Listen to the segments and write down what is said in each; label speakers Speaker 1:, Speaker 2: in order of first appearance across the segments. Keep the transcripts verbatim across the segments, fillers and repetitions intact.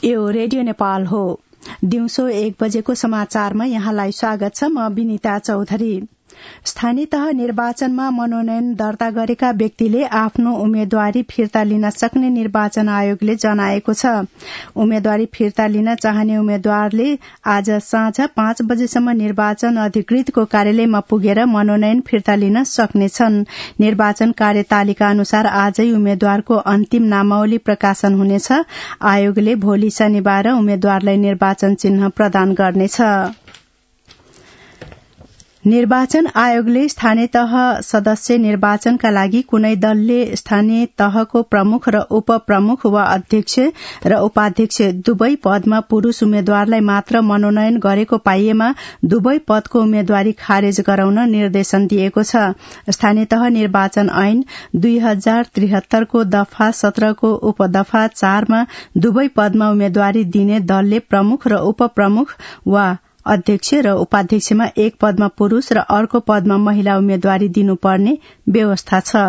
Speaker 1: यो रेडियो नेपाल हो। दिउँसो एक बजेको समाचारमा यहाँलाई स्वागत छ। म विनिता चौधरी। स्थानीय तह निर्वाचनमा मनोनयन दर्ता गरेका व्यक्तिले आफ्नो उम्मेद्वारी फिर्ता लिन सक्ने निर्वाचन आयोगले जनाएको छ। उम्मेद्वारी फिर्ता लिन चाहने उम्मेद्वारले आज साँझ पाँच बजेसम्म निर्वाचन अधिकृतको कार्यालयमा पुगेर मनोनयन फिर्ता लिन सक्नेछन्। निर्वाचन कार्यतालिका अनुसार आजै उम्मेद्वारको अन्तिम नामावली प्रकाशन हुनेछ। आयोगले भोलि शनिबार उम्मेद्वारलाई निर्वाचन चिन्ह प्रदान गर्नेछ। निर्वाचन आयोगले स्थानीय तह सदस्य निर्वाचनका लागि कुनै दलले स्थानीय तहको प्रमुख र उपप्रमुख वा अध्यक्ष र उपाध्यक्ष दुवै पदमा पुरूष उम्मेद्वारलाई मात्र मनोनयन गरेको पाइएमा दुवै पदको उम्मेद्वारी खारेज गराउन निर्देशन दिएको छ। स्थानीय तह निर्वाचन ऐन दुई हजार त्रिहत्तरको दफा सत्रको उपदफा चारमा दुवै पदमा उम्मेद्वारी दिने दलले प्रमुख र उपप्रमुख वा अध्यक्ष र उपाध्यक्षमा एक पदमा पुरूष र अर्को पदमा महिला उम्मेद्वारी दिनुपर्ने व्यवस्था छ।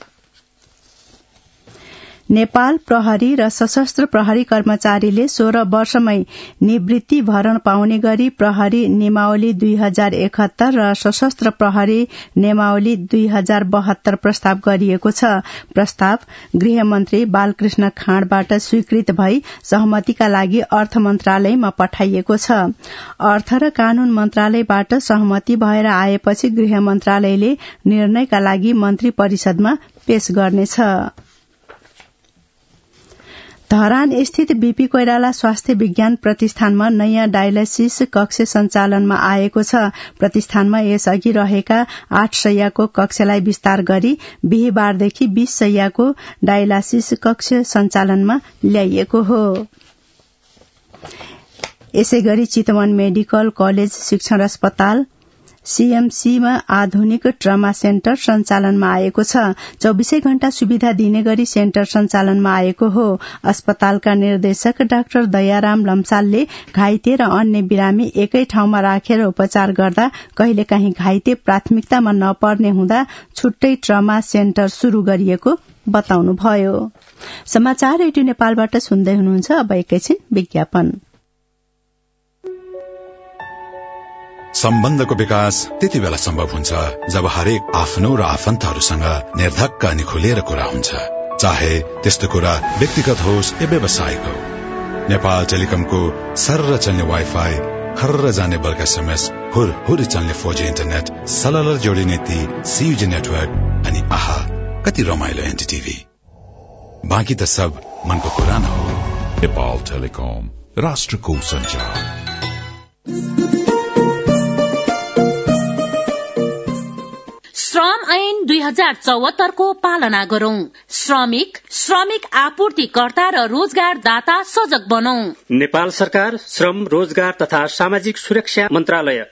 Speaker 1: नेपाल प्रहरी र सशस्त्र प्रहरी कर्मचारीले सोह्र वर्षमै निवृत्ति भरण पाउने गरी प्रहरी नियमावली दुई हजार एकहत्तर र सशस्त्र प्रहरी नियमावली दुई हजार बहत्तर प्रस्ताव गरिएको छ। प्रस्ताव गृहमन्त्री बालकृष्ण खाँडबाट स्वीकृत भई सहमतिका लागि अर्थ मन्त्रालयमा पठाइएको छ। अर्थ र कानून मन्त्रालयबाट सहमति भएर आएपछि गृह मन्त्रालयले निर्णयका लागि मन्त्री परिषदमा पेश गर्नेछ। धरान स्थित बीपी कोइराला स्वास्थ्य विज्ञान प्रतिष्ठानमा नयाँ डायलासिस कक्ष सञ्चालनमा आएको छ। प्रतिष्ठानमा यसअघि रहेका आठ शैय्याको कक्षलाई विस्तार गरी बिहीबारदेखि बीस शैय्याको डायलासिस कक्ष सञ्चालनमा ल्याइएको हो। यसैगरी चितवन मेडिकल कलेज शिक्षण अस्पताल सीएमसीमा आधुनिक ट्रमा सेन्टर सञ्चालनमा आएको छ। चौबीसै घण्टा सुविधा दिने गरी सेन्टर सञ्चालनमा आएको हो। अस्पतालका निर्देशक डाक्टर दयाराम लम्सालले घाइते र अन्य बिरामी एकै ठाउँमा राखेर उपचार गर्दा कहिलेकाहीँ घाइते प्राथमिकतामा नपर्ने हुँदा छुट्टै ट्रमा सेन्टर शुरू गरिएको बताउनुभयो। समाचार रेडियो नेपालबाट सुन्दै हुनुहुन्छ। अब एकैछिन विज्ञापन।
Speaker 2: सम्बन्धको विकास त्यति बेला सम्भव हुन्छ जब हरेक आफ्नो र आफन्तहरूसँग निर्धक्क अनि खुलेर कुरा हुन्छ, चाहे त्यस्तो कुरा व्यक्तिगत होस् या व्यावसायिक हो। नेपाल टेलिकमको सर्र चल्ने वाइफाई, खर्र जाने बल्क एसएमएस, हुर हुर चल्ने फोर जी इन्टरनेट, सलल जोडिने ती सीयूजी नेटवर्क अनि आहा कति रमाइलो एनडीटीभी। बाँकी त सब मनको कुरा न हो।
Speaker 3: नेपाल टेलिकम, राष्ट्रको सञ्चार।
Speaker 4: श्रम ऐन दुई हजार चौहत्तरको पालना गरौं। श्रमिक, श्रमिक आपूर्तिकर्ता र रोजगारदाता सजग बनौं।
Speaker 5: नेपाल सरकार श्रम, रोजगार तथा सामाजिक सुरक्षा मन्त्रालय।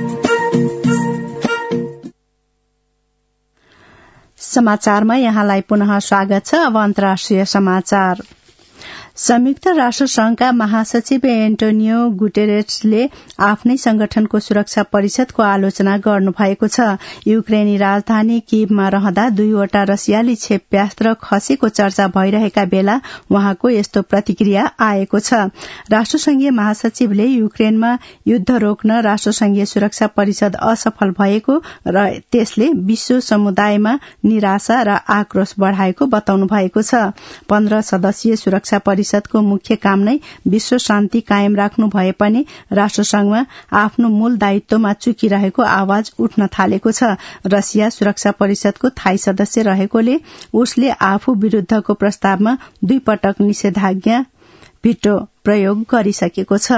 Speaker 1: समाचारमा यहाँलाई पुनः स्वागत छ। अब अन्तर्राष्ट्रिय समाचार। संयुक्त राष्ट्र संघका महासचिव एन्टोनियो गुटेरेसले आफ्नै संगठनको सुरक्षा परिषदको आलोचना गर्नुभएको छ। युक्रेनी राजधानी कीवमा रहँदा दुईवटा रसियाली क्षेप्यास्त्र खसेको चर्चा भइरहेका बेला उहाँको यस्तो प्रतिक्रिया आएको छ। राष्ट्रसंघीय महासचिवले युक्रेनमा युद्ध रोक्न राष्ट्रसंघीय सुरक्षा परिषद असफल भएको र त्यसले विश्व समुदायमा निराशा र आक्रोश बढ़ाएको बताउनु भएको छ। पन्ध्र सदस्यीय सुरक्षा परिषदको मुख्य काम नै विश्व शान्ति कायम राख्नु भए पनि राष्ट्रसंघमा आफ्नो मूल दायित्वमा चुकिरहेको आवाज उठ्न थालेको छ। रसिया सुरक्षा परिषदको थायी सदस्य रहेकोले उसले आफू विरूद्धको प्रस्तावमा दुई पटक निषेधाज्ञा भिटो प्रयोग गरिसकेको छ।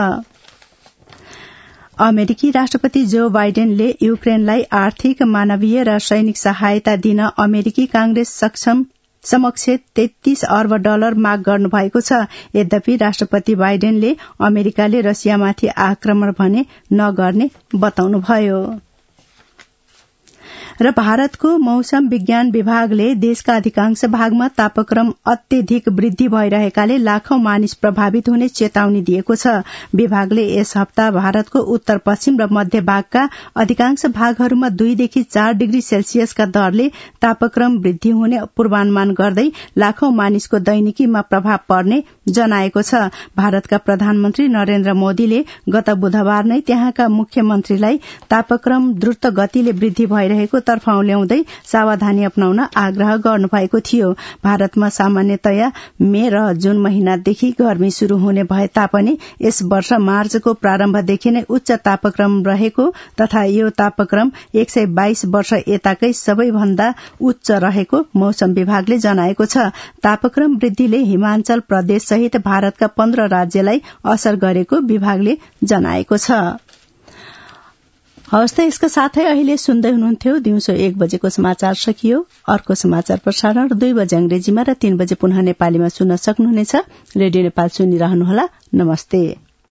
Speaker 1: अमेरिकी राष्ट्रपति जो बाइडेनले युक्रेनलाई आर्थिक, मानवीय र सैनिक सहायता दिन अमेरिकी कांग्रेस सक्षम समक्ष तेत्तीस अर्ब डलर माग गर्नुभएको छ। यद्यपि राष्ट्रपति बाइडेनले अमेरिकाले रसियामाथि आक्रमण भने नगर्ने बताउनुभयो। र भारतको मौसम विज्ञान विभागले देशका अधिकांश भागमा तापक्रम अत्यधिक वृद्धि भइरहेकाले लाखौं मानिस प्रभावित हुने चेतावनी दिएको छ। विभागले यस हप्ता भारतको उत्तर पश्चिम र मध्य भागका अधिकांश भागहरूमा दुईदेखि चार डिग्री सेल्सियसका दरले तापक्रम वृद्धि हुने पूर्वानुमान गर्दै लाखौं मानिसको दैनिकीमा प्रभाव पर्ने जनाएको छ। भारतका प्रधानमन्त्री नरेन्द्र मोदीले गत बुधबार नै त्यहाँका मुख्यमन्त्रीलाई तापक्रम द्रुत गतिले वृद्धि भइरहेको तर्फाउँदै सावधानी अपनाउन आग्रह गर्नुभएको थियो। भारतमा सामान्यतया मे र जून महिनादेखि गर्मी शुरू हुने भए तापनि यस वर्ष मार्चको प्रारम्भदेखि नै उच्च तापक्रम रहेको तथा यो तापक्रम एक सय बाइस वर्ष यताकै सबैभन्दा उच्च रहेको मौसम विभागले जनाएको छ। तापक्रम वृद्धिले हिमाञ्चल प्रदेश सहित भारतका पन्ध्र राज्यलाई असर गरेको विभागले जनाएको छ। हवस् त यसका साथै अहिले सुन्दै हुनुहुन्थ्यो दिउँसो एक बजेको समाचार सकियो। अर्को समाचार प्रसारण दुई बजे अंग्रेजीमा र तीन बजे पुनः नेपालीमा सुन्न सक्नुहुनेछ। रेडियो नेपाल सुनिरहनुहोला। नमस्ते।